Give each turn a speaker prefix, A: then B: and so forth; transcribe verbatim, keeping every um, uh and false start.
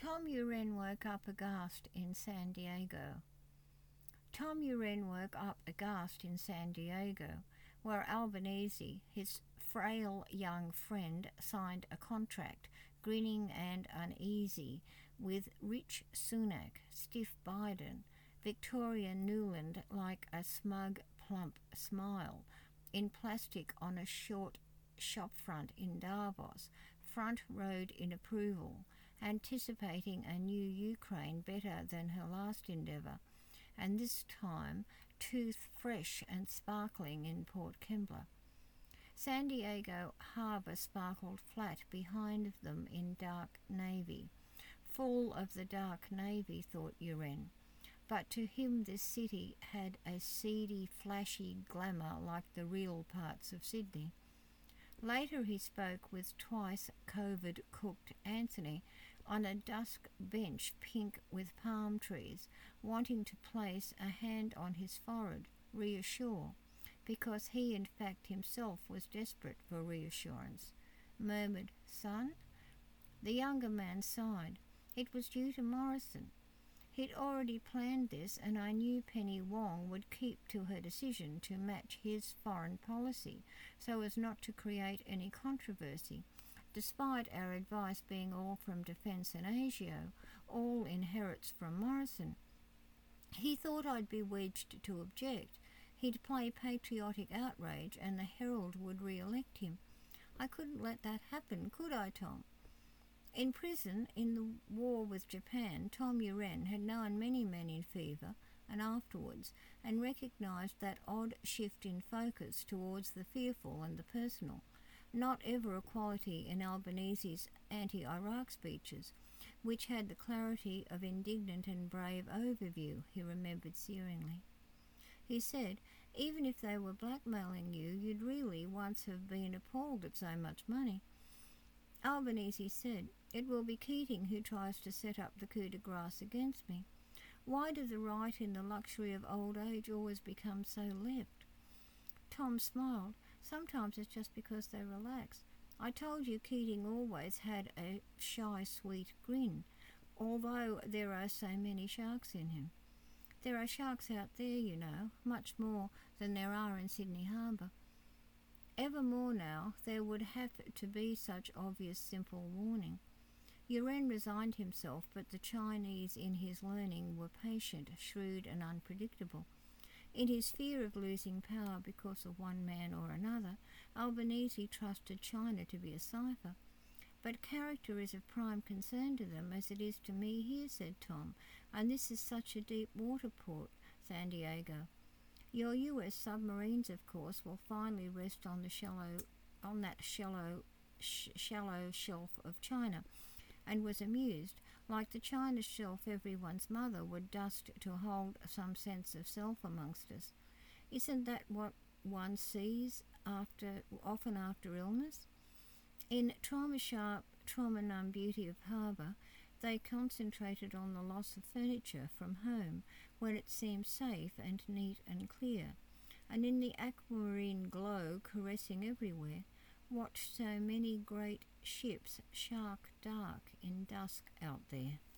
A: Tom Uren woke up aghast in San Diego. Tom Uren woke up aghast in San Diego, where Albanese, his frail young friend, signed a contract, grinning and uneasy, with Rich Sunak, stiff Biden, Victoria Nuland like a smug, plump smile, in plastic on a short shopfront in Davos, front-rowed in approval, anticipating a new Ukraine better than her last endeavour, and this time tooth-fresh and sparkling in Port Kembla. San Diego harbour sparkled flat behind them in dark navy. Full of the dark navy, thought Uren, but to him this city had a seedy, flashy glamour like the real parts of Sydney. Later he spoke with twice COVID-cooked Anthony on a dusk bench pink with palm trees, wanting to place a hand on his forehead, reassure, because he in fact himself was desperate for reassurance. Murmured, "Son?" The younger man sighed. It was due to Morrison. He'd already planned this, and I knew Penny Wong would keep to her decision to match his foreign policy so as not to create any controversy, despite our advice being all from Defence and Asio, all inherits from Morrison. He thought I'd be wedged to object. He'd play patriotic outrage and the Herald would re-elect him. I couldn't let that happen, could I, Tom? In prison, in the war with Japan, Tom Uren had known many men in fever and afterwards, and recognised that odd shift in focus towards the fearful and the personal, not ever a quality in Albanese's anti-Iraq speeches, which had the clarity of indignant and brave overview, he remembered searingly. He said, even if they were blackmailing you, you'd really once have been appalled at so much money. Albanese said, it will be Keating who tries to set up the coup de grace against me. Why do the right in the luxury of old age always become so left? Tom smiled. Sometimes it's just because they relax. I told you Keating always had a shy, sweet grin, although there are so many sharks in him. There are sharks out there, you know, much more than there are in Sydney Harbour. Ever more now, there would have to be such obvious, simple warning. Uren resigned himself, but the Chinese in his learning were patient, shrewd and unpredictable. In his fear of losing power because of one man or another, Albanese trusted China to be a cipher. But character is of prime concern to them, as it is to me here, said Tom, and this is such a deep water port, San Diego. Your U S submarines, of course, will finally rest on the shallow, on that shallow, sh- shallow shelf of China, and was amused, like the China shelf everyone's mother would dust to hold some sense of self amongst us. Isn't that what one sees after, often after illness? In Trauma-Sharp, Trauma-Numb Beauty of Harbour, they concentrated on the loss of furniture from home when it seemed safe and neat and clear, and in the aquamarine glow caressing everywhere, watched so many great ships shark dark in dusk out there.